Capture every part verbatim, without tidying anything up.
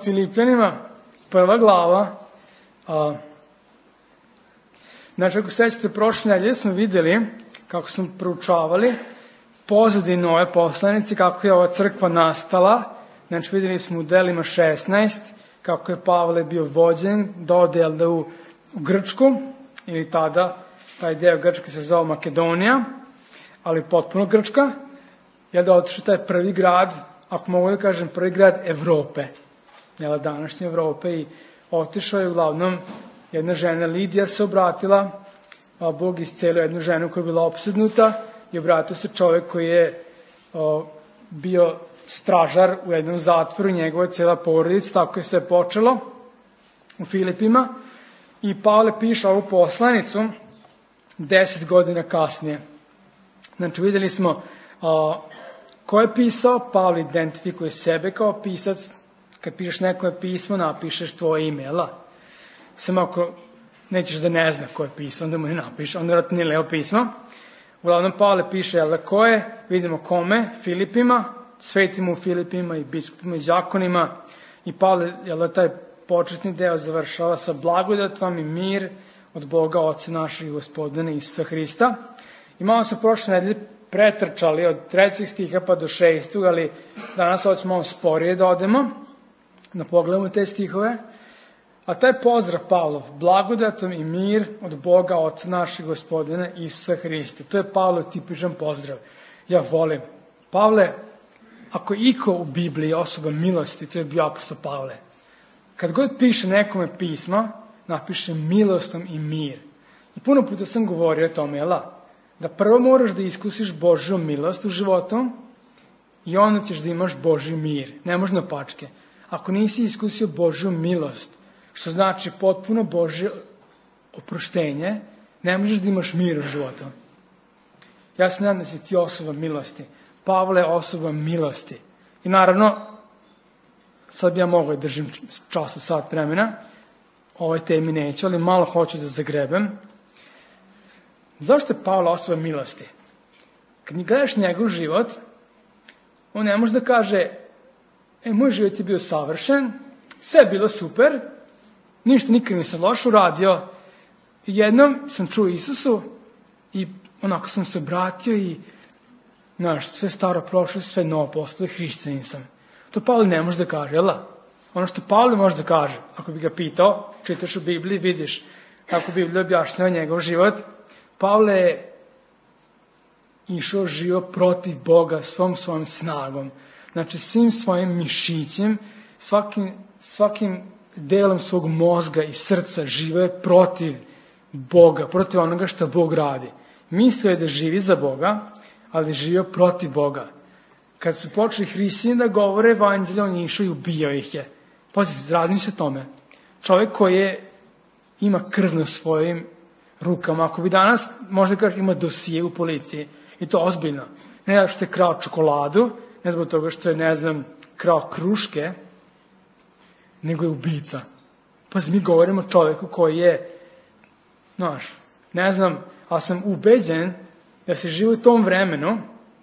Filipljanima, prva glava. A, znači, ako sećate, prošle nedelje smo videli, kako smo proučavali, pozadinu ove poslanice, kako je ova crkva nastala. Znači, videli smo u delima šesnaest, kako je Pavle bio vođen, dodel da u, u Grčku, ili tada, taj deo Grčke se zove Makedonija, ali potpuno Grčka, je da otišao taj prvi grad, ako mogu da kažem, prvi grad Evrope, jel, današnje Evrope, i otišao je uglavnom jedna žena, Lidija, se obratila, a Bog iscelio jednu ženu koja je bila opsednuta i obratio se čovjek koji je o, bio stražar u jednom zatvoru, njegova cijela porodica, tako je sve počelo u Filipima. I Pavle piše ovu poslanicu deset godina kasnije. Znači, videli smo a, ko je pisao. Pavle identifikuje sebe kao pisac. Kad pišeš nekome pismo, napišeš tvoje ime, jel? Samo ako nećeš da ne zna ko je pisao, onda mu ne napiše, onda vratno nije leo pismo. Uglavnom, Pavle piše, jel da, ko je, vidimo kome, Filipima, svetima u Filipima i biskupima i zakonima. I Pavle, jel da, taj početni deo završava sa blagodat vam i mir od Boga, Oca našeg i Gospodina Isusa Hrista. I malo smo prošle nedelje pretrčali od trećeg stiha pa do šestog, ali danas hoćemo malo sporije da odemo, da pogledamo te stihove. A taj pozdrav Pavlov, blagodatom i mir od Boga, Oca našeg Gospodina Isusa Hrista. To je Pavlov tipičan pozdrav. Ja volim. Pavle, ako iko u Bibliji osoba milosti, to je bio apostol Pavle. Kad god piše nekome pisma, napiše milostom i mir. I puno puta sam govorio o tome, jel? Da prvo moraš da iskusiš Božju milost u životu i onda ćeš da imaš Božji mir. Ne možeš na pačke. Ako nisi iskusio Božju milost, što znači potpuno Božje oproštenje, ne možeš da imaš mir u životu. Ja se nadam da si ti osoba milosti. Pavle je osoba milosti. I naravno, sad bi ja mogao da držim čas od sat vremena, ovoj temi neću, ali malo hoću da zagrebem. Zašto je Pavle osoba milosti? Kad gledaš njegov život, on ne može da kaže, e, moj život je bio savršen, sve je bilo super, ništa nikad nisam loš uradio. Jednom sam čuo Isusu i onako sam se obratio i, znaš, sve staro prošlo, sve novo postalo, hrišćanin sam. To Pavle ne može da kaže, jel? Ono što Pavle može da kaže, ako bi ga pitao, čitaš u Bibliji, vidiš kako Biblija objašnjava njegov život. Pavle je išao živo protiv Boga svom svojom snagom. Znači, svim svojim mišićem, svakim, svakim delom svog mozga i srca živo je protiv Boga, protiv onoga što Bog radi. Mislio je da živi za Boga, ali živio protiv Boga. Kad su počeli hrišćani da govore evanđelje, on je išao i ubijao ih je. Pazi, razmišljaj se tome. Čovjek koji je, ima krv na svojim rukama, ako bi danas, možda kažeš, ima dosije u policiji, i to ozbiljno. Ne da što je krao čokoladu, ne zbog toga što je, ne znam, krao kruške, nego je ubica. Pazi, mi govorimo o čovjeku koji je, znaš, ne znam, ali sam ubeđen da se živi u tom vremenu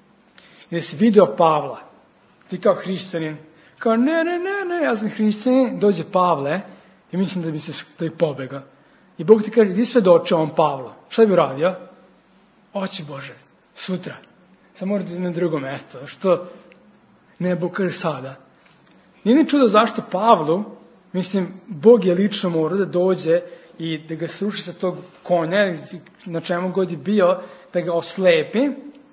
i da si video Pavla, ti kao hrišćanin, kao ne, ne, ne, ne, ja sam hrišćanin, dođe Pavle i mislim da bi se da bi pobega. I Bog ti kaže, idi svedoči ovom Pavlu. Šta bi uradio? Oći Bože, sutra. Sad mora da ide na drugo mesto, što ne, Bog kaže sada. Nije ni čudo zašto Pavlu, mislim, Bog je lično morao da dođe i da ga sruši sa tog konja, na čemu god je bio, da ga oslepi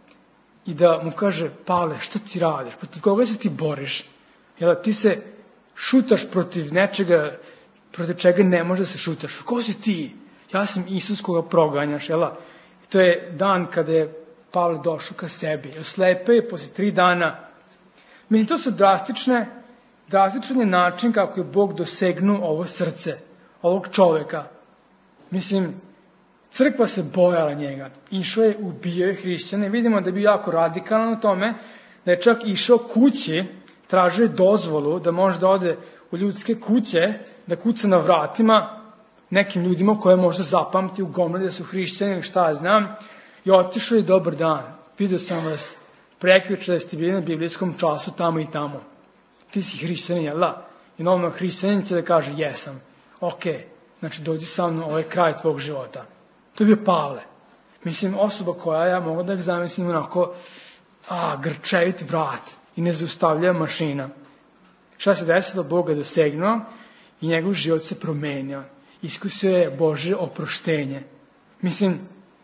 i da mu kaže, Pavle, šta ti radiš? Protiv koga se ti boriš? Jel, ti se šutaš protiv nečega, protiv čega ne može da se šutaš. Ko si ti? Ja sam Isus koga proganjaš. Jel? To je dan kada je Pavle došao ka sebi. Oslepe je posle tri dana. Mislim, to su drastične, drastičan je način kako je Bog dosegnuo ovo srce, ovog čoveka. Mislim, crkva se bojala njega. Išao je, ubio je hrišćane. Vidimo da je bio jako radikalan u tome, da je čak išao kući, tražio je dozvolu da može da ode u ljudske kuće, da kuca na vratima nekim ljudima koje možda zapamti u gomili da su hrišćani ili šta ja znam. I otišao je, dobar dan. Vidio sam vas prekjuče da ste bili na biblijskom času tamo i tamo. Ti si hrišćanin, jel da? I normalno hrišćanin će da kaže jesam, ok, znači dođi sa mnom, ovo je kraj tvog života. To je bio Pavle. Mislim, osoba koja ja mogu da ga zamislim onako, a, grčevit vrat i nezaustavljiva mašina. Šta se desilo? Bog ga dosegnuo i njegov život se promenio. Iskusio je Božje oproštenje. Mislim,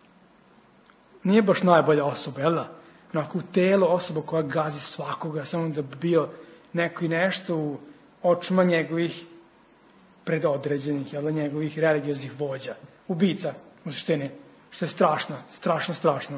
nije baš najbolja osoba, jel da? Onako u telo osoba koja gazi svakoga, samo da bi bio neko i nešto u očima njegovih predodređenih, jel da, njegovih religioznih vođa. Ubica, u suštini, što je strašno, strašno, strašno.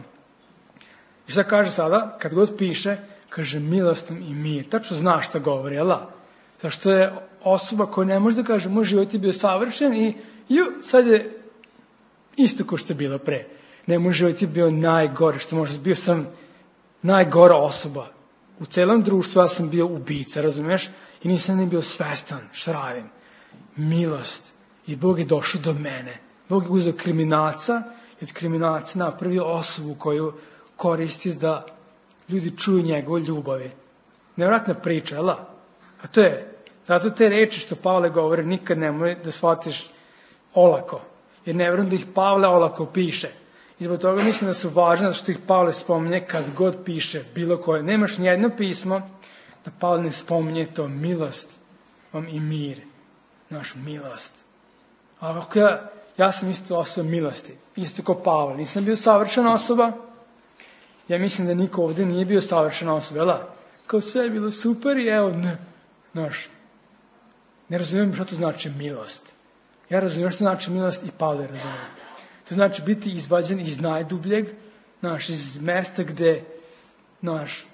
I šta kaže sada? Kad god piše, kaže milostom i mir. Tačno zna šta govori, jel da? Zašto je osoba koja ne može da kaže moj život je bio savršen i ju, sad je isto ko što je bilo pre. Ne, moj život je bio najgore, što možda bio sam najgora osoba. U celom društvu ja sam bio ubica, razumiješ? I nisam ni bio svestan šta radim. Milost. I Bog je došao do mene. Bog je uzeo kriminalca i od kriminalca napravio osobu koju koristi da ljudi čuju njegove ljubavi. Nevratna priča, jel da? A to je, zato te reči što Pavle govori nikad nemoj da shvatiš olako. Jer ne vjerujem da ih Pavle olako piše. I zbog toga mislim da su važne, zato što ih Pavle spominje kad god piše bilo koje. Nemaš nijedno pismo da Pavle ne spominje to milost vam i mir. Naš milost. A ako ja, ja sam isto osoba milosti. Isto kao Pavle. Nisam bio savršena osoba. Ja mislim da niko ovdje nije bio savršena osoba. Jel da? Kao sve je bilo super i evo, ne. Znaš, ne razumijem što to znači milost. Ja razumijem što znači milost i Pavle razumijem. To znači biti izvađen iz najdubljeg, znaš, iz mesta gde, znaš,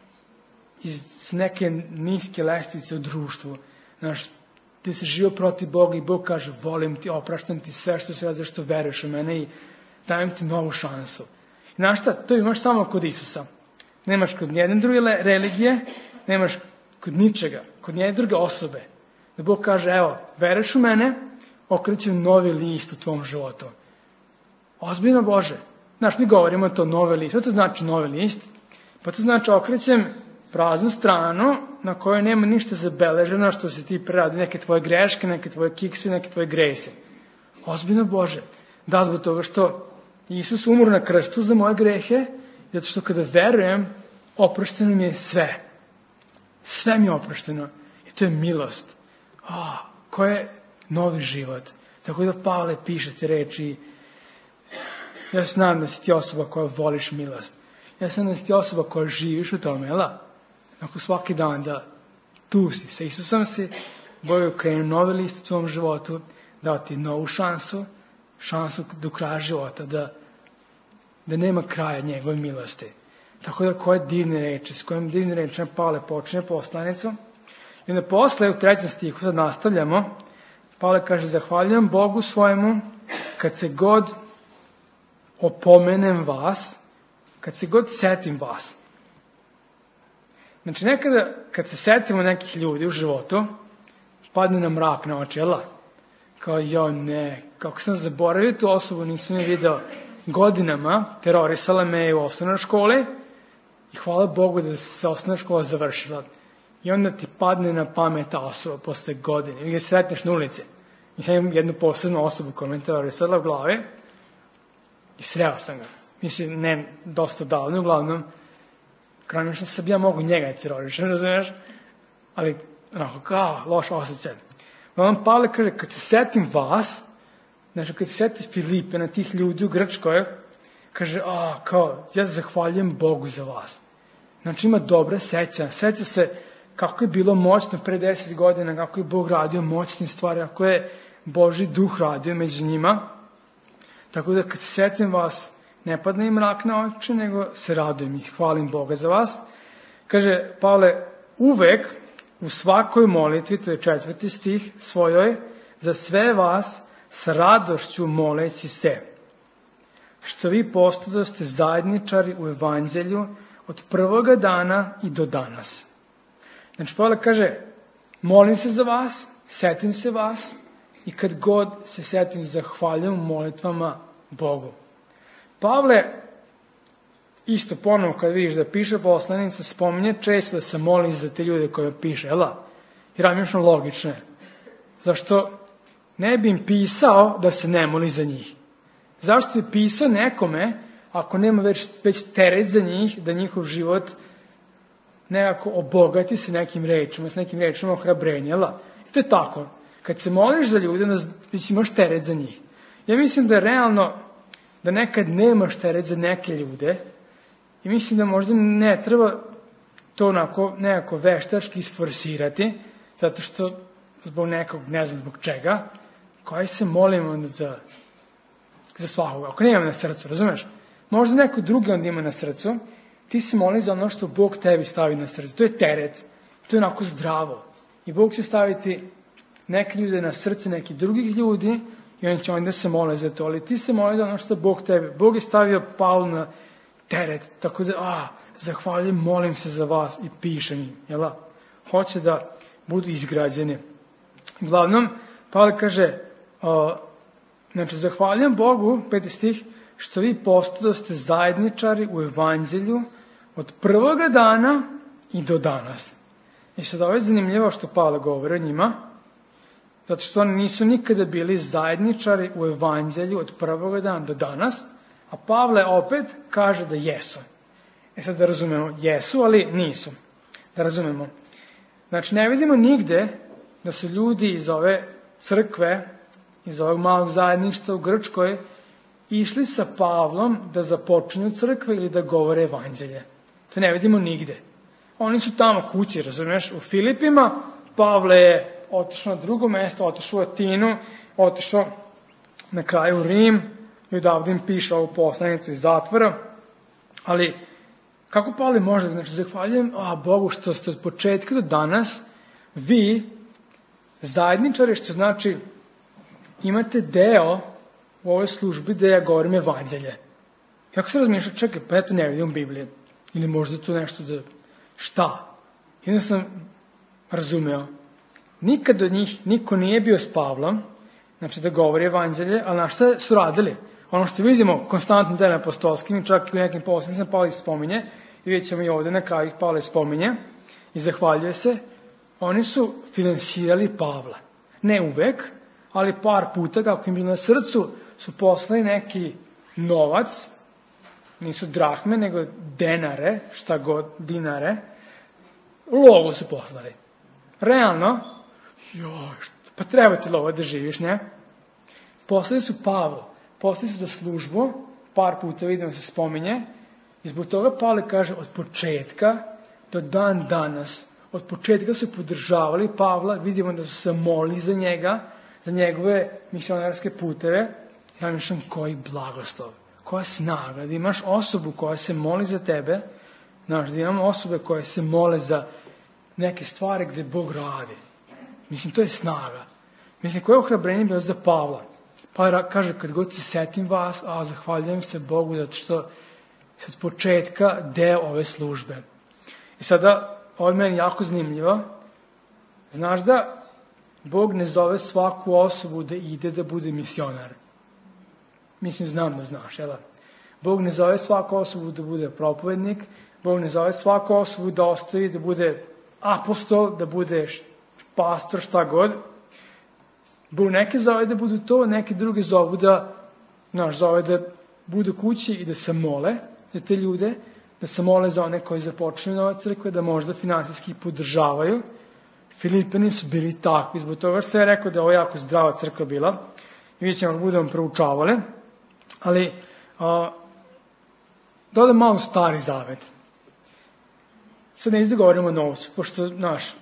iz neke niske lestvice u društvu, znaš, gde se živio protiv Boga i Bog kaže volim ti, opraštam ti sve što se radi, zašto veruješ u mene i dajem ti novu šansu. I znaš šta, to imaš samo kod Isusa. Nemaš kod nijedne druge religije, nemaš kod ničega, kod nijedne druge osobe. Da Bog kaže, evo, veruješ u mene, okrećem novi list u tvom životu. Ozbiljno Bože. Znaš, mi govorimo to novi list. Što to znači novi list? Pa to znači okrećem praznu stranu na kojoj nema ništa zabeleženo što si ti preradi, neke tvoje greške, neke tvoje kikse, neke tvoje grese. Ozbiljno Bože. Da, zbog toga što Isus umro na krstu za moje grehe, zato što kada verujem, oprošteno mi je sve. Sve mi je oprošteno. I to je milost. Oh, ko je novi život. Tako da Pavle piše te reči. Ja se nadam da si ti osoba koja voliš milost. Ja se nadam da si ti osoba koja živiš u tome, jel da? Ako svaki dan da tu si, sa Isusom si, Bog je ukrenuo novi list u tvom životu, dao ti novu šansu, šansu do kraja života, da, da nema kraja njegove milosti. Tako da koje divne reči, s kojim divne rečima Pavle počne poslanicu. I onda posle u trećem stihu sad nastavljamo. Pavle kaže, zahvaljujem Bogu svojemu kad se god opomenem vas, kad se god setim vas. Znači nekada kad se setimo nekih ljudi u životu, padne nam mrak na oči, jel? Kao jo ne, kako sam zaboravio tu osobu, nisam je video godinama, terorisala me u osnovnoj školi i hvala Bogu da se osnovna škola završila. I onda ti padne na pamet ta osoba posle godine, ili ga sretneš na ulici. I sam imam jednu posebnu osobu koja me terorisala u glavi i sreo sam ga. Mislim, ne dosta davno, uglavnom, krajno što sam ja mogu njega terorišem, razumiješ? Ali, onako, kao, loš osjećaj. Uglavnom, Pavle kaže, kad se setim vas, znači, kad se seti Filipe na tih ljudi u Grčkoj, kaže, a, kao, ja zahvaljujem Bogu za vas. Znači, ima dobre sećanja. Seća se kako je bilo moćno pre deset godina, kako je Bog radio moćne stvari, kako je Božji duh radio među njima. Tako da, kad se setim vas, ne padne im mrak na oči, nego se radujem i hvalim Boga za vas. Kaže, Pavle, uvek u svakoj molitvi, to je četvrti stih svojoj, za sve vas sa radošću moleći se, što vi postadoste zajedničari u evanđelju od prvoga dana i do danas. Znači, Pavle kaže, molim se za vas, setim se vas i kad god se setim, zahvaljujem molitvama Bogu. Pavle, isto ponovno kad vidiš da piše poslanica, spominje često da se moli za te ljude koje piše, jel da? Jer ramišno logično je. Zašto ne bi im pisao da se ne moli za njih? Zašto je pisao nekome ako nema već, već teret za njih, da njihov život nekako obogati se nekim rečima, s nekim rečima ohrabrenja? I to je tako. Kad se moliš za ljude, onda imaš teret za njih. Ja mislim da je realno da nekad nemaš teret za neke ljude i mislim da možda ne treba to onako nekako veštački isforsirati, zato što zbog nekog, ne znam zbog čega, koji se molim onda za, za svakoga. Ako nemam na srcu, razumeš? Možda neko drugi onda ima na srcu, ti se moli za ono što Bog tebi stavi na srcu. To je teret, to je onako zdravo. I Bog će staviti neke ljude na srce, neki drugih ljudi, i oni će onda se mole za to. Ali ti se moli za ono što Bog tebi. Bog je stavio Pavlu na teret, tako da, a, zahvaljujem, molim se za vas i pišem im, jel? Hoće da budu izgrađeni. Uglavnom, Pavle kaže, o, znači, zahvaljujem Bogu, peti stih, što vi postadoste zajedničari u evanđelju od prvoga dana i do danas. I sad ovo je zanimljivo što Pavle govori o njima, zato što oni nisu nikada bili zajedničari u evanđelju od prvoga dana do danas, a Pavle opet kaže da jesu. E sad da razumemo, jesu, ali nisu. Da razumemo. Znači, ne vidimo nigde da su ljudi iz ove crkve, iz ovog malog zajedništva u Grčkoj, išli sa Pavlom da započinju crkve ili da govore evanđelje. To ne vidimo nigde. Oni su tamo kući, razumiješ, u Filipima. Pavle je otišao na drugo mesto, otišao u Atinu, otišao na kraju u Rim i odavde im piše ovu poslanicu iz zatvora. Ali kako Pavle može, znači, zahvaljujem a, Bogu što ste od početka do danas vi zajedničari, što znači imate deo u ovoj službi da ja govorim evanđelje. Kako se razmišljao, čekaj, pa ja to ne vidim u Bibliji. Ili možda to nešto da, šta? I onda sam razumeo. Nikad od njih niko nije bio s Pavlom, znači da govori evanđelje, ali na šta su radili? Ono što vidimo konstantno delima apostolskim, čak i u nekim poslanicama Pavle ih spominje, i vidjet ćemo i ovdje na kraju ih Pavle spominje, i zahvaljuje se, oni su finansirali Pavla. Ne uvek, ali par puta, kako im bilo na srcu, su poslali neki novac, nisu drahme, nego denare, šta god, dinare, lovu su poslali. Realno, joj, pa treba ti lovo da živiš, ne? Poslali su Pavlu, poslali su za službu, par puta vidimo se spominje, i zbog toga Pavle kaže od početka do dan danas, od početka su podržavali Pavla, vidimo da su se molili za njega, za njegove misionarske puteve. Ja mislim, koji blagoslov, koja snaga, da imaš osobu koja se moli za tebe, znaš, da imamo osobe koje se mole za neke stvari gde Bog radi. Mislim, to je snaga. Mislim, koje ohrabrenje bilo za Pavla? Pa kaže, kad god se setim vas, a zahvaljujem se Bogu zato što se od početka deo ove službe. I sada, ovo je meni jako zanimljivo. Znaš da Bog ne zove svaku osobu da ide da bude misionar. Mislim, znam da znaš, jel? Bog ne zove svaku osobu da bude propovednik, Bog ne zove svaku osobu da ostavi da bude apostol, da bude pastor, šta god. Bog neke zove da budu to, neke druge zovu da, znaš, zove da budu kući i da se mole za te ljude, da se mole za one koji započnu nove crkve, da možda finansijski podržavaju. Filipini su bili takvi, zbog toga što je rekao da je ovo jako zdrava crkva bila. I vidjet ćemo da budemo proučavali. Ali, a, da odem malo Stari Zavet. Sad ne izda govorimo o novcu, pošto, znaš,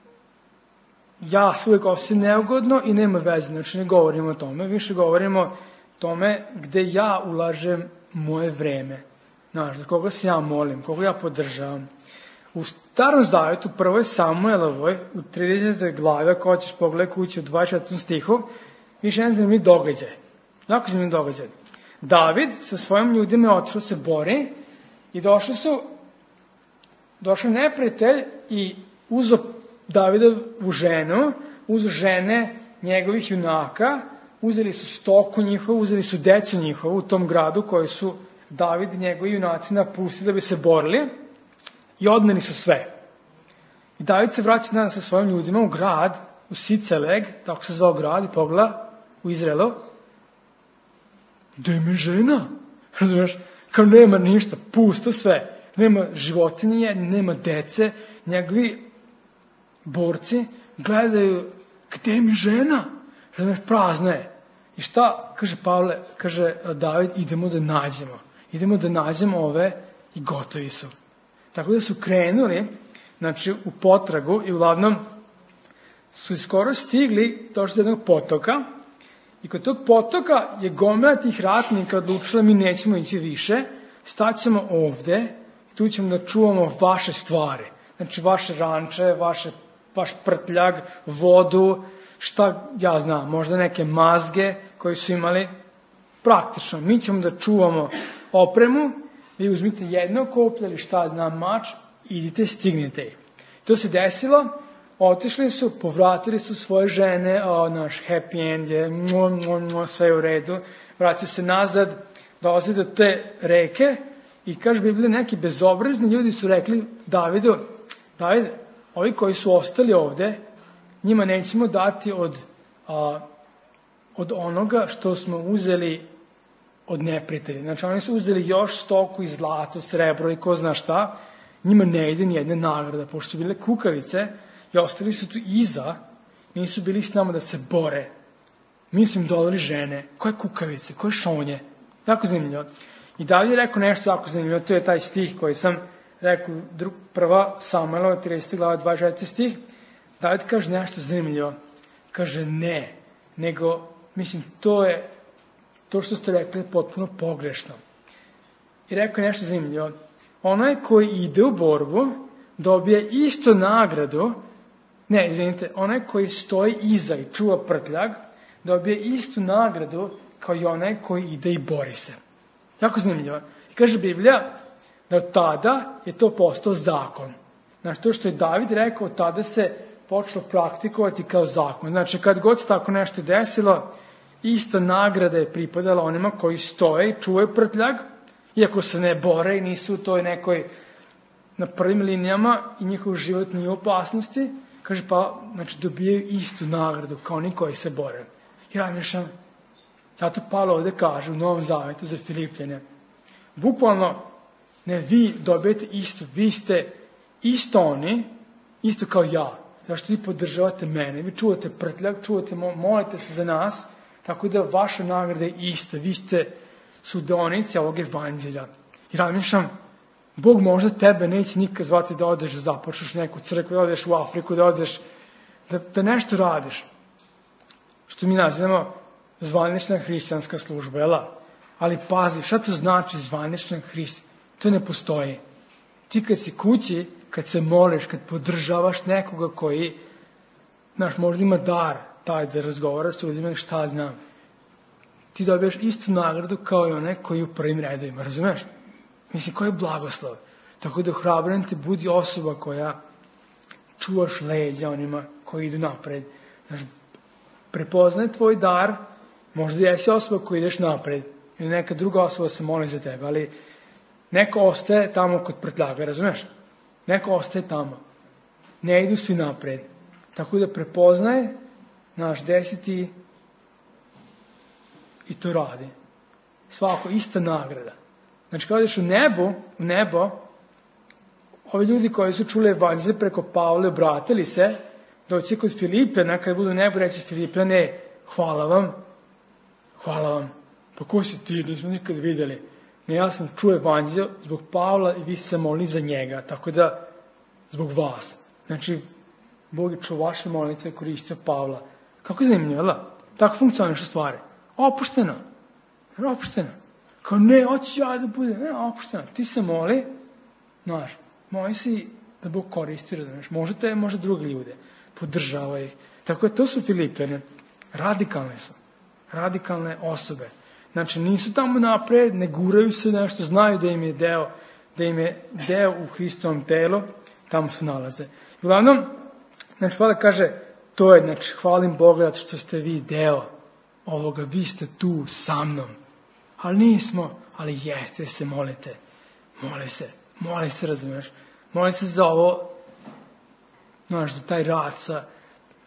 ja se uvijek osjećam neugodno i nema veze, znači ne govorimo o tome, više govorimo o tome gde ja ulažem moje vreme. Znaš, za koga se ja molim, koga ja podržavam. U Starom Zavetu, prvoj Samuelovoj, u tridesetoj glavi, ako hoćeš pogledati kući u dvadeset četvrtom stihu, više jedan zanimljiv događaj. Jako zanimljiv događaj. David sa svojim ljudima je otišao se bori i došli su, došao neprijatelj i uzeo Davidovu ženu, uzeo žene njegovih junaka, uzeli su stoku njihovu, uzeli su decu njihovu u tom gradu koji su David i njegovi junaci napustili da bi se borili i odneli su sve. I David se vraća danas sa svojim ljudima u grad, u Siceleg, tako se zvao grad, i pogleda u Izraelu, gde mi žena? Razumiješ? Kao nema ništa, pusto sve. Nema životinje, nema dece. Njegovi borci gledaju, gde mi žena? Razumiješ? Prazna je. I šta, kaže Pavle, kaže David, idemo da nađemo. Idemo da nađemo ove i gotovi su. Tako da su krenuli, znači, u potragu i uglavnom su skoro stigli došli do jednog potoka i kod tog potoka je gomila tih ratnika odlučila mi nećemo ići više, staćemo ovde i tu ćemo da čuvamo vaše stvari. Znači, vaše ranče, vaše, vaš prtljag, vodu, šta ja znam, možda neke mazge koje su imali. Praktično, mi ćemo da čuvamo opremu, vi uzmite jedno koplje ili šta znam mač, idite, stignite ih. To se desilo, otišli su, povratili su svoje žene, o, naš happy end je, mo, mo, mo, sve je u redu, vraćaju se nazad, dolaze do te reke i kaže Biblija, neki bezobrazni ljudi su rekli Davidu, Davide, ovi koji su ostali ovde, njima nećemo dati od, a, od onoga što smo uzeli od neprijatelja. Znači, oni su uzeli još stoku i zlato, srebro i ko zna šta, njima ne ide ni jedna nagrada, pošto su bile kukavice i ostali su tu iza, nisu bili s nama da se bore. Mi su im dodali žene, koje kukavice, koje šonje. Jako zanimljivo. I David je rekao nešto jako zanimljivo, to je taj stih koji sam rekao, drug, prva Samuelova, trideseta glava, dvadeset četvrti stih. David kaže nešto zanimljivo. Kaže ne, nego, mislim, to je, to što ste rekli je potpuno pogrešno. I rekao je nešto zanimljivo. Onaj koji ide u borbu dobije isto nagradu, ne, izvinite, onaj koji stoji iza i čuva prtljag, dobije istu nagradu kao i onaj koji ide i bori se. Jako zanimljivo. I kaže Biblija da od tada je to postao zakon. Znači, to što je David rekao, od tada se počelo praktikovati kao zakon. Znači, kad god se tako nešto desilo, ista nagrada je pripadala onima koji stoje i čuvaju prtljag, iako se ne bore i nisu u toj nekoj na prvim linijama i njihov život nije u opasnosti, kaže pa, znači dobijaju istu nagradu kao oni koji se bore. I razmišljam, zato Pavle ovde kaže u Novom Zavetu za Filipljane, bukvalno ne vi dobijete isto, vi ste isto oni, isto kao ja, zašto vi podržavate mene, vi čuvate prtljag, čuvate, molite se za nas, tako da vaša nagrada je ista, vi ste sudonici ovog evanđelja. I razmišljam, Bog možda tebe neće nikad zvati da odeš, da započneš neku crkvu, da odeš u Afriku, da odeš, da, da nešto radiš. Što mi nazivamo zvanična hrišćanska služba, jel? Ali pazi, šta to znači zvanična hrišćanska? To ne postoji. Ti kad si kući, kad se moliš, kad podržavaš nekoga koji, znaš, možda ima dar, taj da razgovara sa ljudima, šta znam. Ti dobiješ istu nagradu kao i one koji u prvim redovima, razumeš? Mislim, koji je blagoslov. Tako da ohrabren ti budi osoba koja čuvaš leđa onima koji idu napred. Znaš, prepoznaj tvoj dar, možda jesi osoba koja ideš napred, ili neka druga osoba se moli za tebe, ali neko ostaje tamo kod prtljaga, razumeš? Neko ostaje tamo. Ne idu svi napred. Tako da prepoznaj naš desiti i to radi. Svako ista nagrada. Znači, kada ideš u nebo, u nebo, ovi ljudi koji su čuli evanđelje preko Pavle, obratili se, doći kod Filipjana, kada budu u nebu, reći Filipjane, hvala vam, hvala vam. Pa ko si ti, nismo nikad vidjeli. Ne, ja sam čuo evanđelje zbog Pavla i vi se molili za njega, tako da, zbog vas. Znači, Bog je čuo vaše molitve i koristio Pavla. Kako je zanimljivo, jel? Tako funkcionišu stvari. Opušteno. Opušteno. Kao ne, hoću ja da budem. Ne, opušteno. Ti se moli, znaš, moli si da Bog koristi, razumiješ. Može te, može drugi ljude. Podržava ih. Tako da to su Filipjane. Radikalne su. Radikalne osobe. Znači, nisu tamo napred, ne guraju se nešto, znaju da im je deo, da im je deo u Hristovom telu, tamo se nalaze. Uglavnom, znači, Pavle kaže, to je, znači, hvalim Boga zato što ste vi deo ovoga, vi ste tu sa mnom. Ali nismo, ali jeste, se molite. Moli se, moli se, razumiješ? Moli se za ovo, znaš, za taj rad sa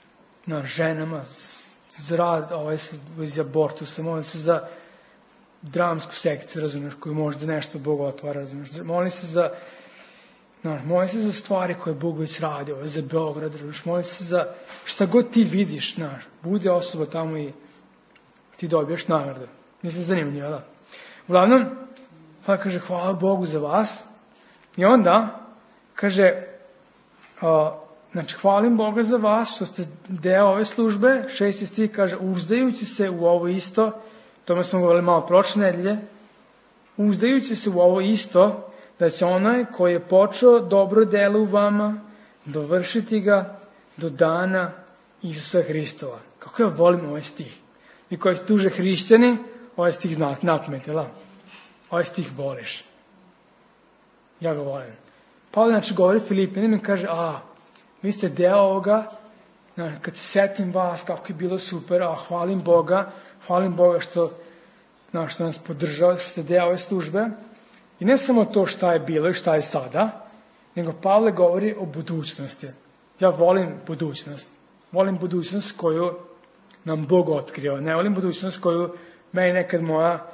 na ženama, za rad, ovaj se za abortusa, molim se za dramsku sekciju, razumiješ, koju možda nešto Bog otvara, razumiješ, molim se za, no, molim se za stvari koje Bog već radi, ovaj, za Beograd, razumiješ, molim se za šta god ti vidiš, znaš, bude osoba tamo i ti dobiješ nagradu. Mislim, zanimljivo, da. Uglavnom, pa kaže, hvala Bogu za vas. I onda, kaže, uh, znači, hvalim Boga za vas, što ste deo ove službe, šesti stih kaže, uzdajući se u ovo isto, tome smo govorili malo prošle nedelje, uzdajući se u ovo isto, da će onaj koji je počeo dobro delo u vama, dovršiti ga do dana Isusa Hristova. Kako ja volim ovaj stih. Vi koji ste duže hrišćani, ovaj stih znate, napameti, jel? Ovaj stih voliš. Ja ga volim. Pavle, znači, govori Filipanima i kaže, a, vi ste deo ovoga, znači, kad se setim vas, kako je bilo super, a, hvalim Boga, hvalim Boga što, znači, što nas podržava, što ste deo ove službe. I ne samo to šta je bilo i šta je sada, nego Pavle govori o budućnosti. Ja volim budućnost. Volim budućnost koju nam Bog otkrio. Ne volim budućnost koju meni nekad moja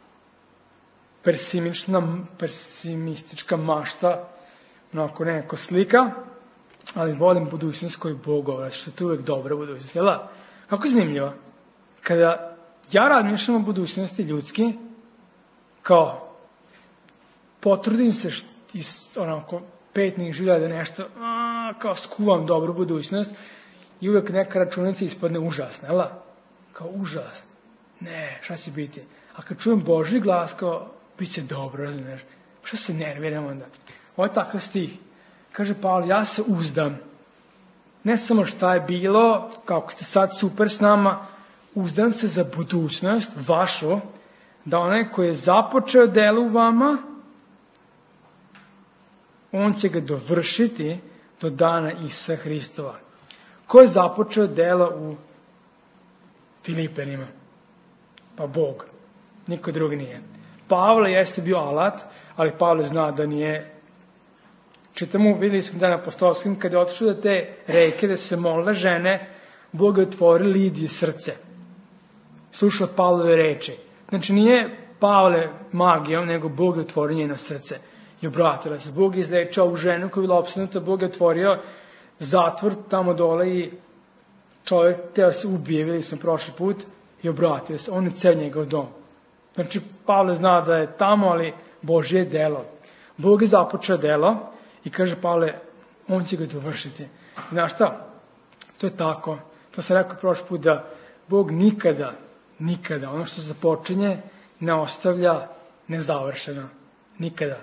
pesimistička mašta onako nekako slika, ali volim budućnost koju Bog govori, što je to uvijek dobra budućnost. Jel da? Kako je zanimljivo? Kada ja razmišljam o budućnosti ljudski, kao potrudim se št, iz onako petnih žilja da nešto, a, kao skuvam dobru budućnost i uvijek neka računica ispadne užasna, jel da? Kao užas. Ne, šta će biti? A kad čujem Božji glas, kao, bit će dobro, razumiješ? Šta se nerviram onda? Ovo je takav stih. Kaže Pavle, ja se uzdam. Ne samo šta je bilo, kako ste sad super s nama, uzdam se za budućnost vašu, da onaj koji je započeo delo u vama, on će ga dovršiti do dana Isusa Hristova. Ko je započeo delo u Filipanima? Pa Bog. Niko drugi nije. Pavle jeste bio alat, ali Pavle zna da nije. Čitamo, vidjeli smo dan apostolskim, kada je otišao do te reke, da su se molile žene, Bog je otvorio Lidije srce. Slušala Pavlove reči. Znači nije Pavle magijom, nego Bog je otvorio njeno srce. I obratila se. Bog je izlečao ovu ženu koja je bila opsjednuta, Bog je otvorio zatvor tamo dole i čovjek teo se ubije, vidjeli smo prošli put, i obratio se. On je ceo njegov dom. Znači, Pavle zna da je tamo, ali Božje delo. Bog je započeo delo i kaže Pavle, on će ga dovršiti. Znaš šta? To je tako. To sam rekao prošli put da Bog nikada, nikada, ono što započinje, ne ostavlja nezavršeno. Nikada.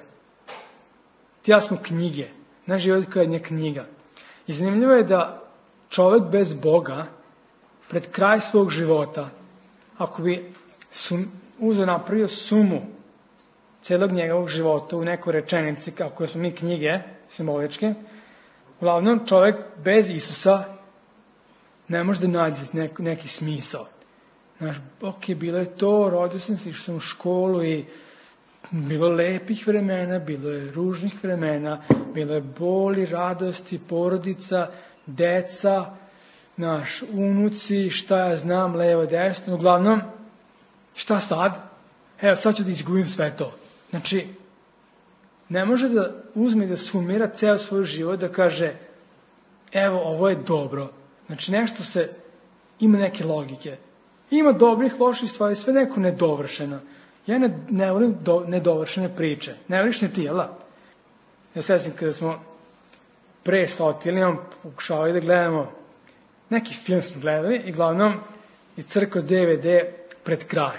Ti ja smo knjige. Naš život kao jedna knjiga. I zanimljivo je da čovjek bez Boga, pred kraj svog života, ako bi sum, uzeo napravio sumu celog njegovog života u nekoj rečenici, kako smo mi knjige, simboličke, uglavnom čovjek bez Isusa ne može da nađe neki, neki smisao. Znaš, ok, bilo je to, rodio sam se, išao sam u školu i bilo lepih vremena, bilo je ružnih vremena, bilo je boli, radosti, porodica, deca, naš unuci, šta ja znam, levo, desno, uglavnom, šta sad? Evo, sad ću da izgubim sve to. Znači, ne može da uzme da sumira ceo svoj život, da kaže, evo, ovo je dobro. Znači, nešto se, ima neke logike. Ima dobrih, loših stvari, sve neko nedovršeno. Ja ne, ne volim do, nedovršene priče. Ne voliš ne ti, jel da? Ja sećam kada smo pre sa Otilijom pokušavali da gledamo, neki film smo gledali i glavnom je crkao D V D pred kraj.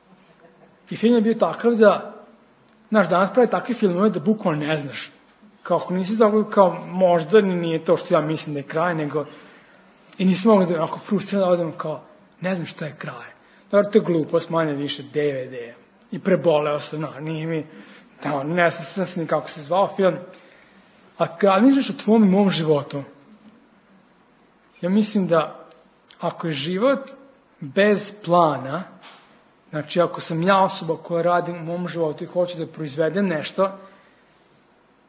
I film je bio takav da, znaš, danas pravi takve filmove da bukvalno ne znaš. Kao ako nisi zagodio, kao možda nije to što ja mislim da je kraj, nego i nisam mogli da, ako frustrirano da odemo kao, ne znam šta je kraj. Dobro, to je glupost, manje više D V D. I preboleo sam, no, nije mi, da, ne znam se ni kako se zvao film. A kada misliš o tvom i mom životu, ja mislim da ako je život bez plana, znači ako sam ja osoba koja radi u mom životu i hoću da proizvedem nešto,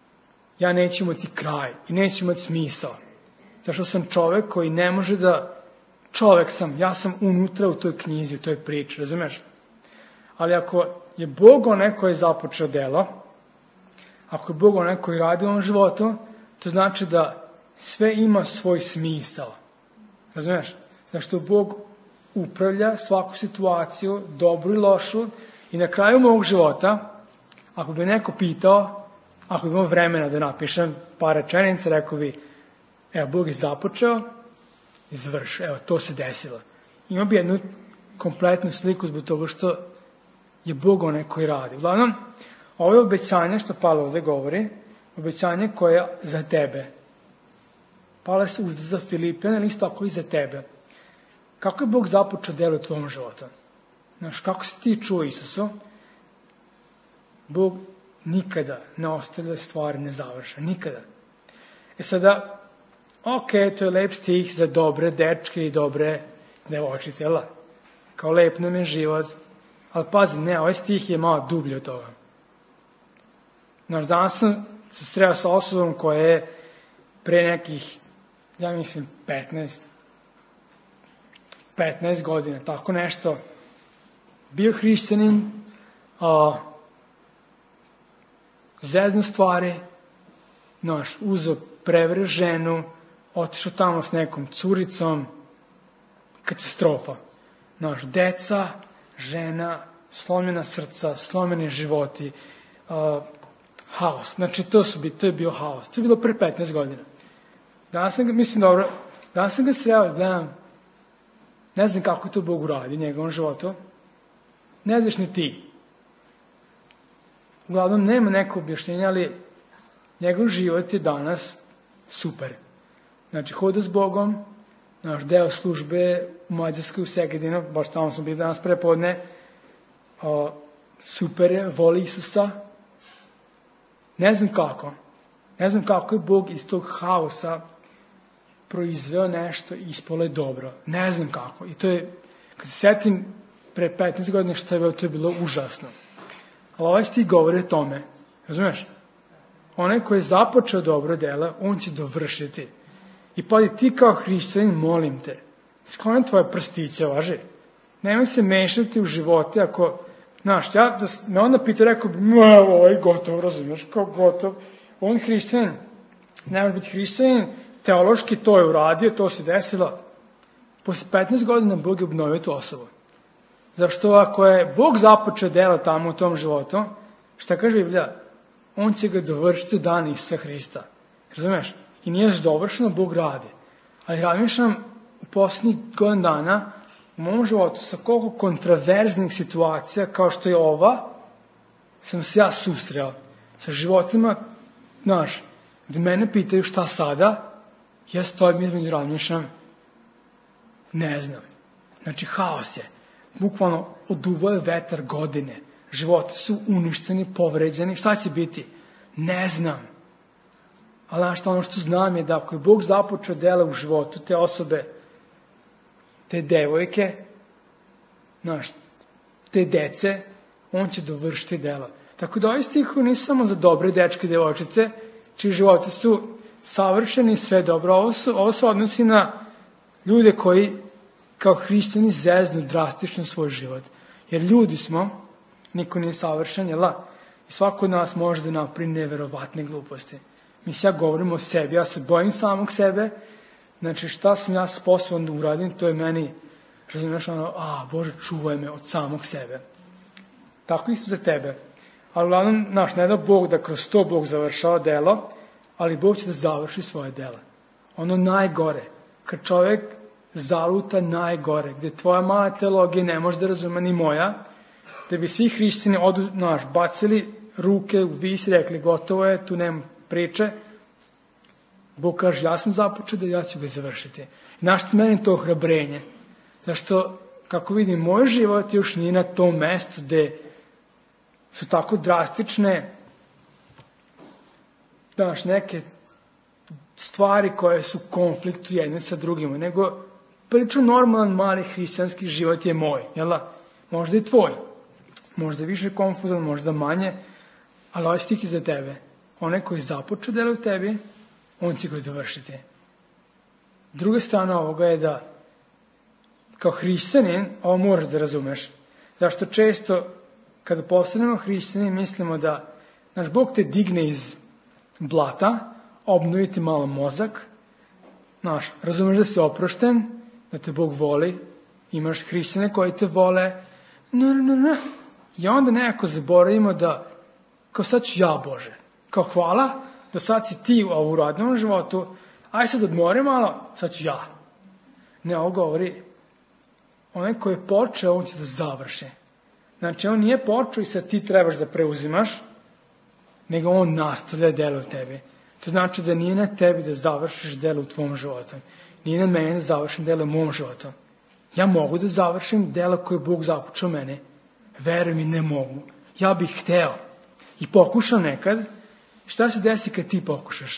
ja neću imati kraj i neću imati smisao. Zato što sam čovek koji ne može da čovek sam, ja sam unutra u toj knjizi, u toj priči, razumeš? Ali ako je Bog onaj koji je započeo delo, ako je Bog onaj koji radi u ovom životu, to znači da sve ima svoj smisao. Razumeš? Znači što Bog upravlja svaku situaciju, dobru i lošu, i na kraju mog života, ako bi neko pitao, ako bi imao vremena da napišem par rečenica, rekao bi, evo, Bog je započeo i završio, evo, to se desilo. Ima bi jednu kompletnu sliku zbog toga što je Bog onaj koji radi. Uglavnom, ovo je obećanje što Pavle ovde govori, obećanje koje je za tebe. Pavle se uzde za Filipljane, ali isto tako i za tebe. Kako je Bog započeo delo u tvojom životu? Znaš, kako se ti čuo Isusu? Bog nikada ne ostavlja stvari nezavršene. Nikada. E sada, ok, to je lep stih za dobre dečke i dobre devojčice, jel? Kao lep nam je život. Ali pazi, ne, ovaj stih je malo dublje od toga. Znaš, danas sam se sreo sa osobom koja je pre nekih, ja mislim, petnaest, petnaest godina, tako nešto, bio hrišćanin, a, zeznu stvari, znaš, uzo prevre ženu, otišao tamo s nekom curicom, katastrofa. Znaš, deca, žena, slomljena srca, slomljeni životi, uh, haos. Znači, to, su, to je bio haos. To je bilo pre petnaest godina. Danas sam ga, mislim, dobro, danas sam ga sreo, gledam, ne znam kako to Bog uradi u njegovom životu, ne znaš ni ti. Uglavnom, nema neko objašnjenja, ali njegov život je danas super. Znači, hoda s Bogom, naš deo službe u Mađarskoj, u Segedinu, baš tamo smo bili danas prepodne, o, super je, voli Isusa. Ne znam kako. Ne znam kako je Bog iz tog haosa proizveo nešto i ispalo je dobro. Ne znam kako. I to je, kad se setim pre petnaest godina što je bilo, to je bilo užasno. Ali ovaj stih govori o tome. Razumeš? Onaj koji je započeo dobro dela, on će dovršiti. I pa ti kao hrišćanin, molim te, skloni tvoje prstiće, važi. Nemoj se mešati u živote, ako, znaš, ja da me onda pitao, rekao bi, ovo je gotovo, razumiješ, kao gotov. On hrišćanin, ne može biti hrišćanin, teološki to je uradio, to se desilo. Posle petnaest godina Bog je obnovio tu osobu. Zašto ako je Bog započeo delo tamo u tom životu, šta kaže Biblija? On će ga dovršiti dan Isusa Hrista. Razumeš? I nije još dovršeno, Bog radi. Ali razmišljam u posljednjih godin dana u mom životu sa koliko kontraverznih situacija kao što je ova, sam se ja susreo sa životima, znaš, gde mene pitaju šta sada, ja stojim između razmišljam, ne znam. Znači, haos je. Bukvalno oduvao je vetar godine. Životi su uništeni, povređeni. Šta će biti? Ne znam. Ali znaš šta, ono što znam je da ako je Bog započeo dela u životu te osobe, te devojke, znaš, te dece, on će dovršiti dela. Tako da ovaj stih nisu samo za dobre dečke i devojčice, čiji životi su savršeni, sve dobro. Ovo, su, ovo se odnosi na ljude koji kao hrišćani zeznu drastično svoj život. Jer ljudi smo, niko nije savršen, jel da? I svako od nas može da napravi neverovatne gluposti. Mi se ja govorimo o sebi, ja se bojim samog sebe, znači šta sam ja sposoban da uradim, to je meni, razumiješ, ono, a, Bože, čuvaj me od samog sebe. Tako isto za tebe. Ali uglavnom, znaš, ne da Bog da kroz to Bog završava delo, ali Bog će da završi svoje delo. Ono najgore, kad čovjek zaluta najgore, gde tvoja mala teologija ne može da razume ni moja, da bi svi hrišćani odu, znaš, bacili ruke u vis i rekli, gotovo je, tu nema priče. Bog kaže, ja sam započeo da ja ću ga završiti. I znaš ti meni to ohrabrenje. Zašto, kako vidim, moj život još nije na tom mestu gde su tako drastične, znaš, neke stvari koje su u konfliktu jedne sa drugima, nego priču normalan mali hrišćanski život je moj, jel da? Možda i tvoj. Možda više konfuzan, možda manje, ali ovaj stih je za tebe. Onaj koji započeo delo u tebi, on će ga dovršiti. Druga strana ovoga je da kao hrišćanin, ovo moraš da razumeš. Zašto često, kada postanemo hrišćani, mislimo da naš Bog te digne iz blata, obnovi ti malo mozak, znaš, razumeš da si oprošten, da te Bog voli, imaš hrišćane koji te vole, no, no, no. I onda nekako zaboravimo da, kao sad ću ja, Bože, kao hvala, da sad si ti u radnom životu, aj sad odmori malo, sad ću ja. Ne, ovo govori, onaj koji je počeo, on će da završi. Znači, on nije počeo i sad ti trebaš da preuzimaš, nego on nastavlja delo u tebi. To znači da nije na tebi da završiš delo u tvom životu. Nije na mene da završim delo u mom životu. Ja mogu da završim delo koje Bog započeo mene. Veruj mi, ne mogu. Ja bih hteo. I pokušam nekad. Šta se desi kad ti pokušaš?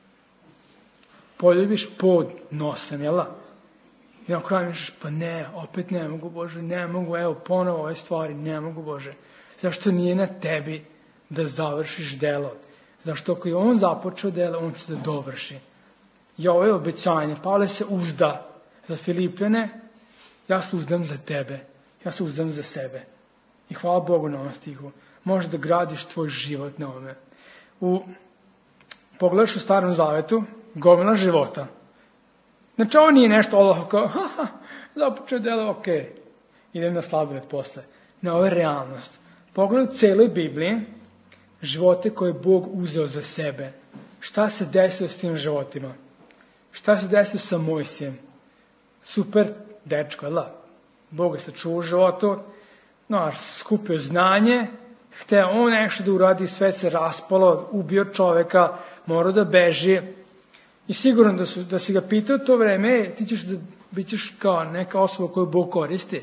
Poljubiš pod nosem, jel da? I na kraju misliš, pa ne, opet ne mogu, Bože, ne mogu, evo, ponovo ove stvari, ne mogu, Bože. Zašto nije na tebi da završiš delo? Zašto ako je on započeo delo, on će da dovrši. I ovo je obećanje. Pavle se uzda za Filipljane, ja se uzdam za tebe, ja se uzdam za sebe. I hvala Bogu na ovom stihu. Možeš da gradiš tvoj život na ovome. U, pogledaš u Starom Zavetu, gomila života. Znači ovo nije nešto olako kao, ha, ha, započeo delo, ok, idem na sladoled posle. Ne, ovo je realnost. Pogledaj u celoj Bibliji živote koje je Bog uzeo za sebe. Šta se desilo s tim životima? Šta se desilo sa Mojsijem? Super dečko, ali da? Bog je sačuvao u životu, no, skupio znanje, hteo on nešto da uradi, sve se raspalo, ubio čoveka, morao da beži. I sigurno da, su, da si ga pitao to vreme, ti ćeš da bit ćeš kao neka osoba koju Bog koristi.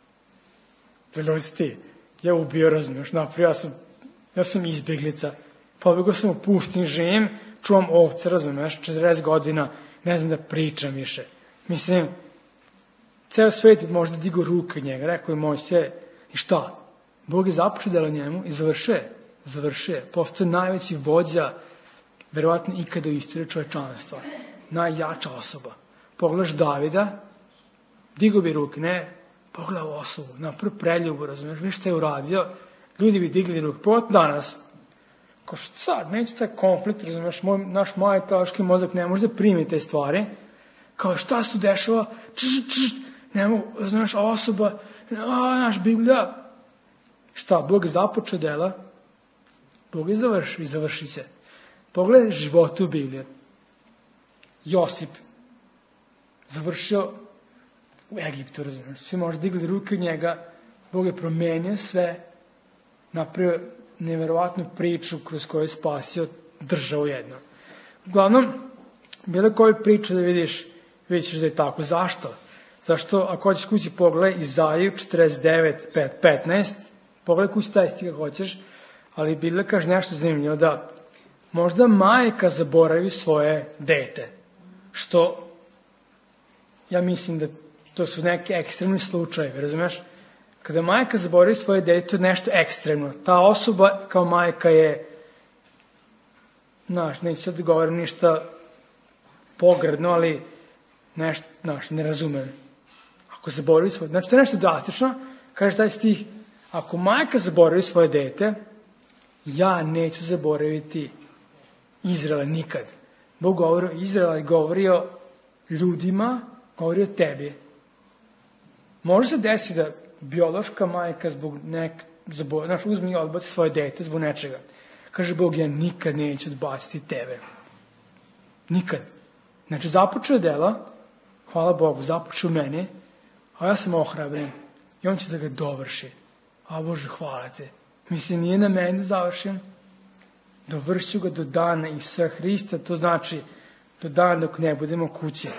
Založi ti, ja ubio, razumiješ, naprijed, ja sam, ja sam izbjeglica, pobegao sam u pustin, živim, čuvam ovce, razumiješ, četrdeset godina, ne znam da pričam više. Mislim, ceo svet možda digo ruke njega, rekao je Mojsije, i šta? Bog je započeo delo njemu i završuje, završuje, postoje najveći vođa, verovatno ikada u istoriji čovečanstva. Najjača osoba. Pogledaš Davida, digo bi ruke, ne, pogledaj ovu osobu, napravo preljubu, razumiješ, viš šta je uradio, ljudi bi digli ruke, povod danas, ko što sad, neće taj konflikt, razumiješ, moj, naš majetaški mozak ne može da primi te stvari, kao šta se tu dešava, čš, čš, ne mogu, razumiješ, osoba, a, naš Biblija, šta, Bog je započeo dela, Bog je završio i završi se. Pogledaj živote u Bibliji. Josip završio u Egiptu, razumiješ. Svi možda digli ruke od njega. Bog je promenio sve, napravio neverovatnu priču kroz koju je spasio državu jedno. Uglavnom, bilo koju priču da vidiš, vidiš da je tako. Zašto? Zašto, ako hoćeš kući pogledaj Izaiju četrdeset devet petnaest, pogledaj kući taj stih ako hoćeš, ali Biblija kaže nešto zanimljivo, da možda majka zaboravi svoje dete, što ja mislim da to su neki ekstremni slučajevi, razumiješ? Kada majka zaboravi svoje dete, to je nešto ekstremno. Ta osoba kao majka je, znaš, neću sad da govorim ništa pogrdno, ali nešto, znaš, ne razumem. Ako zaboravi svoje, znači to je nešto drastično, kaže taj stih, ako majka zaboravi svoje dete, ja neću zaboraviti Izraela nikad. Bog govori o Izraela i govori o ljudima, govori o tebi. Može se desiti da biološka majka zbog nek, zbog, znaš, uzme i odbaci svoje dete zbog nečega. Kaže Bog, ja nikad neću odbaciti tebe. Nikad. Znači, započeo dela, hvala Bogu, započeo meni, a ja sam ohrabren i on će da ga dovrši. A Bože, hvala te. Mislim, nije na meni da završim. Dovršću ga do dana Isusa Hrista, to znači do dana dok ne budemo kući.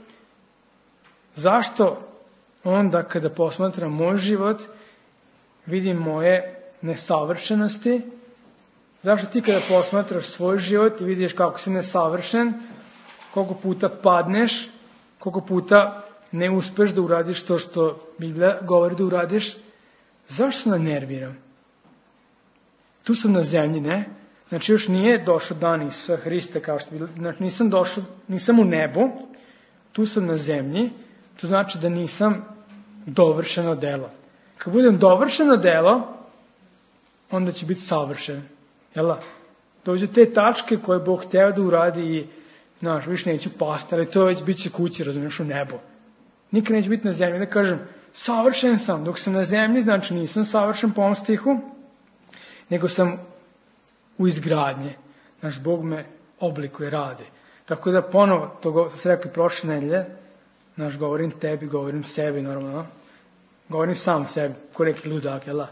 Zašto onda kada posmatram moj život, vidim moje nesavršenosti? Zašto ti kada posmatraš svoj život i vidiš kako si nesavršen, koliko puta padneš, koliko puta ne uspeš da uradiš to što Biblija govori da uradiš, zašto se nerviram? Tu sam na zemlji, ne? Znači još nije došao dan Isusa Hrista, kao što bilo, znači nisam došao, nisam u nebu, tu sam na zemlji, to znači da nisam dovršeno delo. Kad budem dovršeno delo, onda će biti savršen. Jel da? Dođu te tačke koje Bog hteo da uradi i, znaš, više neću pasti, ali to već bit će kući, razumiješ, u nebo. Nikad neće biti na zemlji. Da kažem, savršen sam. Dok sam na zemlji, znači nisam savršen po ovom stihu, nego sam u izgradnje. Naš Bog me oblikuje, radi. Tako da ponovo, to, to se rekli prošle nedelje, naš govorim tebi, govorim sebi, normalno. Govorim sam sebi, ko neki ludak, jel da?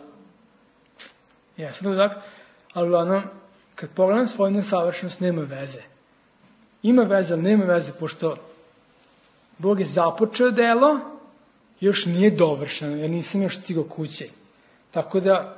Jesam ludak, ali uglavnom, kad pogledam svoju nesavršenost, nema veze. Ima veze, ali nema veze, pošto Bog je započeo delo, još nije dovršeno, jer nisam još stigao kući. Tako da,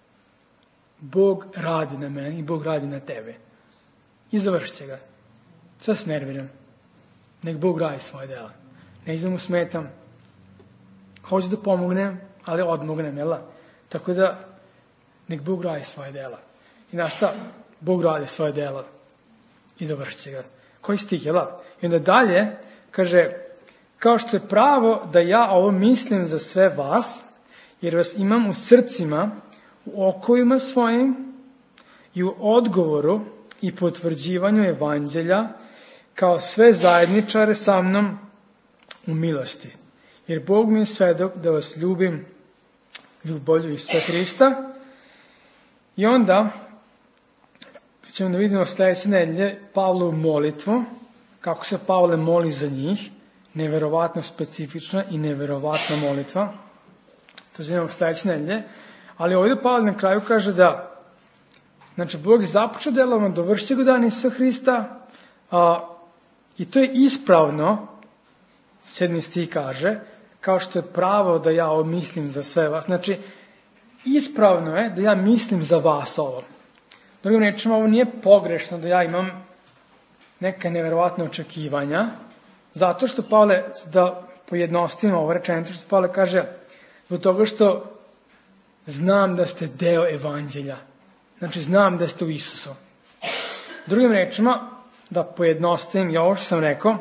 Bog radi na meni i Bog radi na tebe. I završit će ga. Sve se nerviram. Nek Bog radi svoje dela. Neću da mu smetam. Hoću da pomognem, ali odmognem, jel da? Tako da, nek Bog radi svoje dela. I znaš šta? Bog radi svoje dela. I dovršit će ga. Koji stih, jel da? I onda dalje, kaže, kao što je pravo da ja ovo mislim za sve vas, jer vas imam u srcima, u okovima svojim i u odgovoru i potvrđivanju evanđelja kao sve zajedničare sa mnom u milosti. Jer Bog mi je svedok da vas ljubim ljubavlju Isusa Hrista. I onda ćemo da vidimo sljedeće nedelje Pavlovu molitvu, kako se Pavle moli za njih, neverovatno specifična i neverovatna molitva. To ćemo sljedeće nedelje. Ali ovdje Pavle na kraju kaže da, znači, Bog je započeo delo, dovršit će ga dan Isusa Hrista, a, i to je ispravno, sedmi stih kaže, kao što je pravo da ja ovo mislim za sve vas. Znači, ispravno je da ja mislim za vas ovo. Drugim rečima, ovo nije pogrešno da ja imam neka neverovatna očekivanja, zato što Pavle, da pojednostavimo ovo rečenicu, što Pavle kaže, zbog toga što znam da ste deo evanđelja. Znači, znam da ste u Isusu. Drugim rečima, da pojednostavim i ovo što sam rekao,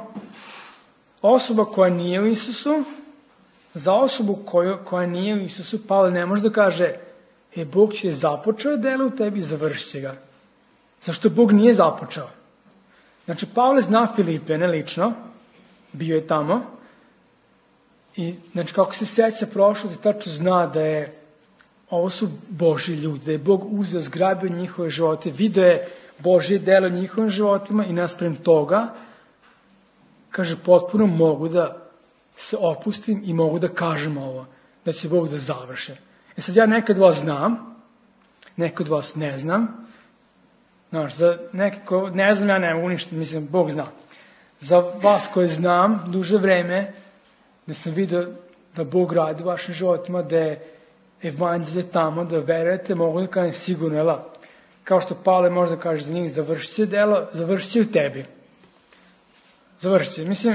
osoba koja nije u Isusu, za osobu koju, koja nije u Isusu, Pavle ne može da kaže, e, Bog će započeo delo u tebi i završit će ga. Zašto Bog nije započeo? Znači, Pavle zna Filipljane lično, bio je tamo, i znači, kako se seća prošlosti, tačno zna da je ovo su Božji ljudi, da je Bog uzeo, zgrabio njihove živote, video je Božje delo njihovim životima i naspram toga, kaže, potpuno mogu da se opustim i mogu da kažem ovo, da će Bog da završe. E sad, ja nekad vas znam, nekad vas ne znam, znaš, za neke ko ne znam, ja ne mogu ništa, mislim, Bog zna. Za vas koje znam duže vreme, da sam vidio da Bog radi u vašim životima, da je evanđelje tamo, da verujete, mogu da kažem sigurno, jel? Kao što Pavle može da kaže za njih, završit će delo, završit će u tebi. Završit će. Mislim,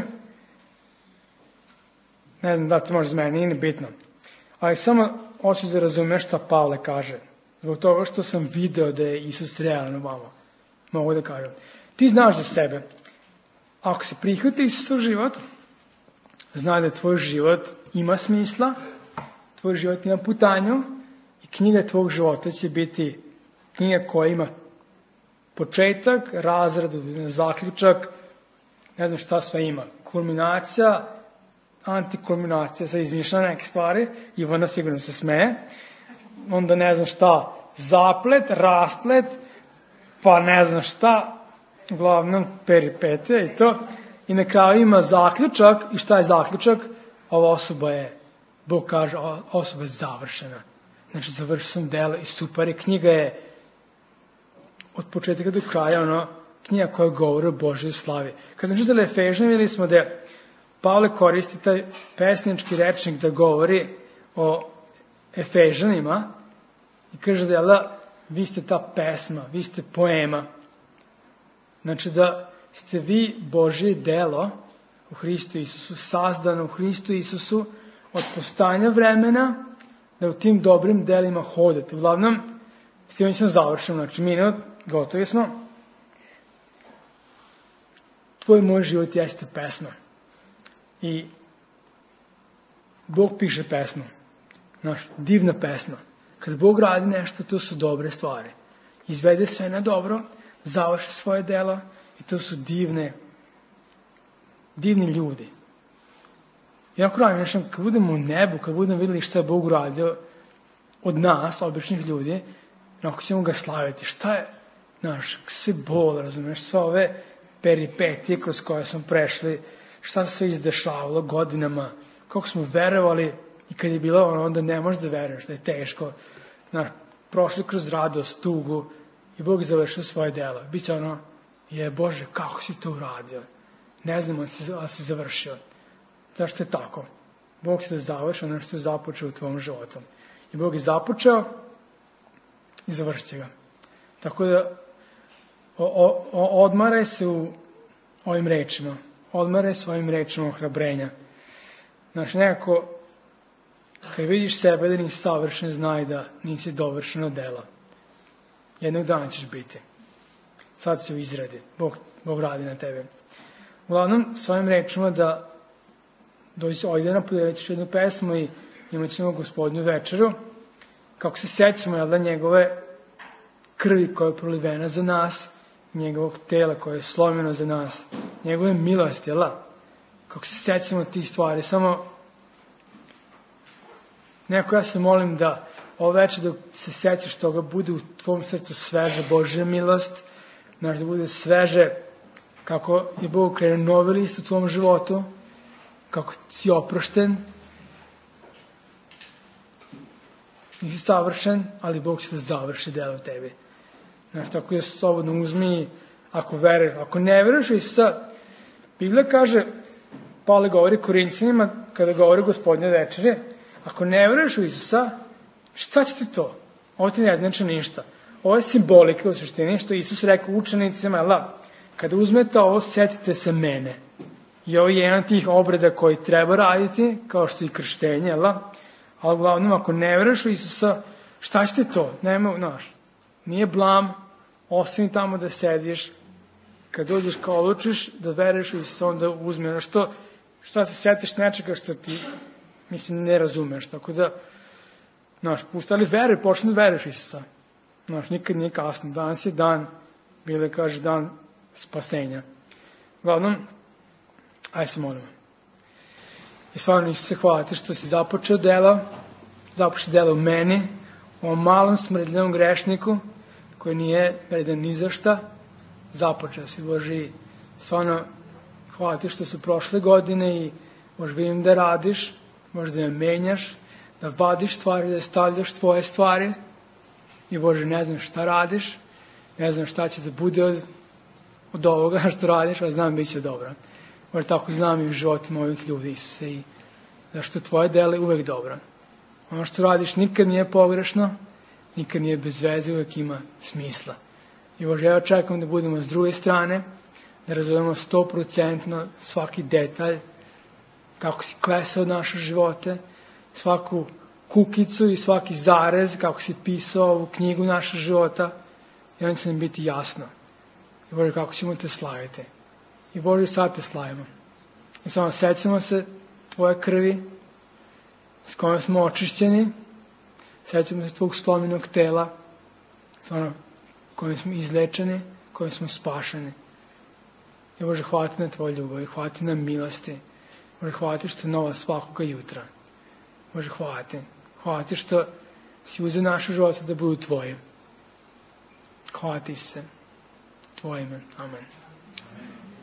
ne znam da ti može za mene, nije ni bitno. Ali samo hoću da razumeš šta Pavle kaže. Zbog toga što sam video da je Isus realan u vama. Mogu da kažem. Ti znaš za sebe. Ako se prihvati Isusov život, znaj da tvoj život ima smisla, tvoj život ima putanju i knjiga tvog života će biti knjiga koja ima početak, razradu, zaključak, ne znam šta sve ima. Kulminacija, antikulminacija, sad izmišljam neke stvari, Ivana sigurno se smeje, onda ne znam šta, zaplet, rasplet, pa ne znam šta, uglavnom peripete i to, i na kraju ima zaključak, i šta je zaključak? Ova osoba je, Bog kaže, ova osoba je završena. Znači, završio sam delo i super, i knjiga je od početka do kraja, ono, knjiga koja govori o Božjoj slavi. Kad smo čitali Efežane, vidjeli smo da Pavle koristi taj pesnički rečnik da govori o Efežanima i kaže da, da vi ste ta pesma, vi ste poema. Znači da ste vi Božje delo u Hristu Isusu, sazdano u Hristu Isusu od postanja vremena, da u tim dobrim delima hodate. Uglavnom, s tim ćemo završiti, znači minut, gotovi smo. Tvoj moj život jeste pesma. I Bog piše pesmu. Znaš, divna pesma. Kad Bog radi nešto, to su dobre stvari. Izvede sve na dobro, završi svoje delo i to su divne, divni ljudi. I ako radim nešto, kad budemo u nebu, kad budemo vidjeli šta je Bog uradio od nas, običnih ljudi, ako ćemo ga slaviti, šta je, znaš, sve bol, razumiješ, sve ove peripetije kroz koje smo prešli, šta se sve izdešavalo godinama, kako smo verovali i kad je bilo ono, onda ne možeš da veruješ, da je teško, znaš, prošli kroz radost, tugu i Bog je završio svoje delo. Biće ono, je Bože, kako si to uradio? Ne znam, ali si završio. Zašto je tako? Bog će da završi ono što je započeo u tvojom životu. I Bog je započeo i završit će ga. Tako da o, o, o, odmaraj se u ovim rečima. Odmaraj se ovim rečima ohrabrenja. Znaš, nekako, kad vidiš sebe da nisi savršen, znaj da nisi dovršeno dela. Jednog dana ćeš biti. Sad si u izradi. Bog, Bog radi na tebe. Uglavnom, svojim rečima da dođe ovdje na podijelit ćeš jednu pesmu i imat ćemo Gospodnju večeru. Kako se sećamo, jel da, njegove krvi koja je prolivena za nas, njegovog tela koje je slomljeno za nas, njegove milosti, jel da? Kako se sećamo tih stvari, samo neko ja se molim da ovo večer dok se sećaš toga bude u tvom srcu sveža Božja milost, znaš, da bude sveže kako je Bog krenuo novi list u tvom životu, kako si oprošten, nisi savršen, ali Bog će da završi delo u tebi. Znaš, tako je slobodno uzmi, ako veruješ, ako ne veruješ Isusa, Biblija kaže, Pavle govori Korinćanima, kada govori Gospodnje večeri, ako ne veruješ u Isusa, šta će ti to? Ovo ti ne znači ništa. Ovo je simbolika u suštini, što Isus rekao učenicima, la, kada uzmete ovo, setite se mene. I ovo je jedan od tih obreda koji treba raditi, kao što i krštenje, la, ali uglavnom, ako ne veruješ u Isusa, šta će ti to? Nema, znaš, nije blam, ostani tamo da sediš, kad dođeš kao odlučiš da veruješ u Isusa, onda uzme ono što, šta se setiš nečega što ti, mislim, ne razumeš, tako da, znaš, pusti, ali veruj, počni da veruješ u Isusa. Znaš, nikad nije kasno, danas je dan, Bile kaže, dan spasenja. Uglavnom, aj se molimo. I stvarno Isuse, hvala ti što si započeo delo, započeo delo u meni, u ovom malom smrdljenom grešniku, koji nije vredan ni za šta, započeo si, Boži, stvarno, hvala ti što su prošle godine i možda vidim da radiš, možda me menjaš, da vadiš stvari, da stavljaš tvoje stvari i Bože, ne znam šta radiš, ne znam šta će da bude od, od ovoga što radiš, ali znam bit će dobro. Možda tako znam i u životima ovih ljudi, Isuse, i zašto tvoje delo je uvek dobro. Ono što radiš nikad nije pogrešno, nikad nije bez veze, uvek ima smisla. I Bože, ja očekujem da budemo s druge strane, da razumemo sto procentno svaki detalj, kako si klesao naše živote, svaku kukicu i svaki zarez, kako si pisao ovu knjigu naša života, i onda će nam biti jasno. I Bože, kako ćemo te slaviti. I Bože, sad te slavimo. I samo sećamo se tvoje krvi, s kojom smo očišćeni, sećamo se tvog slomljenog tela, samo kojim smo izlečeni, kojim smo spašeni. I Bože, hvala ti na tvoju ljubav i hvala ti na milosti. Bože, hvala ti što je nova svakoga jutra. Bože, hvala ti. Hvala ti što si uzeo naše živote da budu tvoje. Hvala ti se. Tvoje ime. Amen.